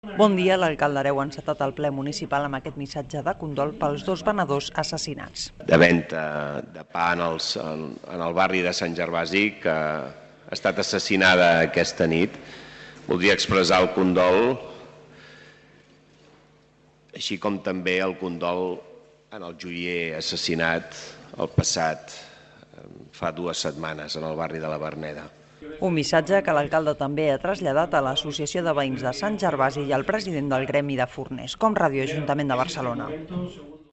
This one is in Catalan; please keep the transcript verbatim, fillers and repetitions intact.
Bon dia, l'alcalde Hereu ha encetat el ple municipal amb aquest missatge de condol pels dos venedors assassinats. De venda de pa en, els, en, en el barri de Sant Gervasi, que ha estat assassinada aquesta nit. Voldria expressar el condol, així com també el condol en el joier assassinat el passat fa dues setmanes en el barri de la Verneda. Un missatge que l'alcalde també ha traslladat a l'Associació de Veïns de Sant Gervasi i al president del Gremi de Forners, Com Ràdio Ajuntament de Barcelona.